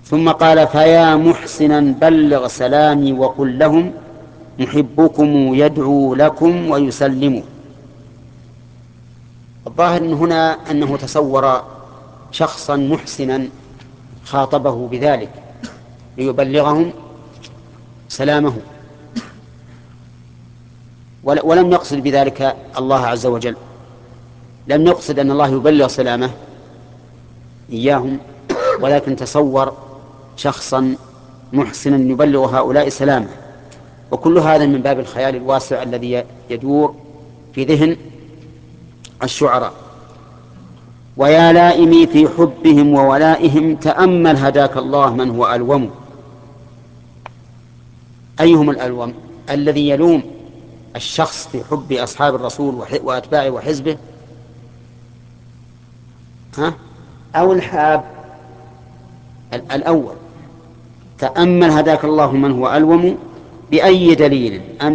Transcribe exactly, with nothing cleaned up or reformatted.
ثم قال فيا محسنا بلغ سلامي وقل لهم محبكم يدعو لكم ويسلم. الظاهر إن هنا أنه تصور شخصا محسنا خاطبه بذلك ليبلغهم سلامه، ولم يقصد بذلك الله عز وجل، لم يقصد أن الله يبلغ سلامه إياهم، ولكن تصور شخصا محسنا يبلغ هؤلاء سلامه. وكل هذا من باب الخيال الواسع الذي يدور في ذهن الشعراء. ويا لائمي في حبهم وولائهم تأمل هداك الله من هو ألوم. أيهم الألوم؟ الذي يلوم الشخص في حب أصحاب الرسول وأتباعه وحزبه، ها؟ أو الحاب؟ الأول. تأمل هداك الله من هو ألوم بأي دليل